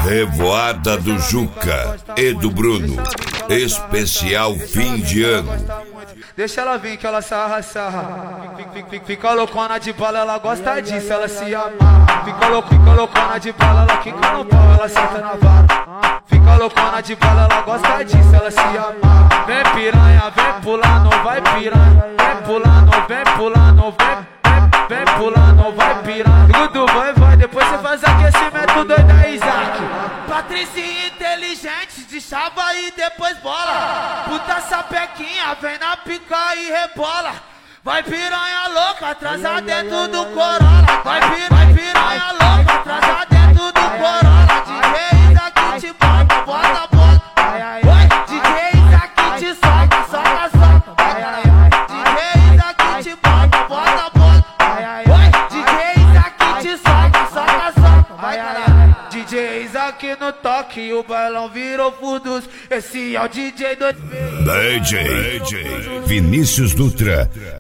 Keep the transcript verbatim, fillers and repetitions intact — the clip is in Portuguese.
Revoada do Juca e do Bruno, especial fim de ano. Deixa ela vir que ela sarra, sarra. Fica loucona de bala, ela gosta disso, ela se amarra. Fica louco, fica loucona de bala, ela quica no pau, ela senta na vara. Fica loucona de bala, ela gosta disso, ela se amarra. Vem piranha, vem pulando, vai piranha. Vem pulando, vem pulando, vem. Vem pulando, vai piranha. Tudo vai, vai, depois você faz aquecimento doido aí, Isaac. Patrícia inteligente, de chava e depois bola. Puta sapequinha, vem na pica e rebola. Vai piranha louca, atrasa dentro do Corolla. Vai, pir, vai piranha louca, atrasa dentro do Corolla. D J Isaac te bota, bota, bota. Oi, D J Isaac te soca, soca, soca. D J Isaac te bota, bota, bota. Oi, D J Isaac te soca, soca, soca. Vai, caralho. D J Isaac no toque e o bailão virou furdus. Esse é o D J dois mil. D J Vinícius Dutra.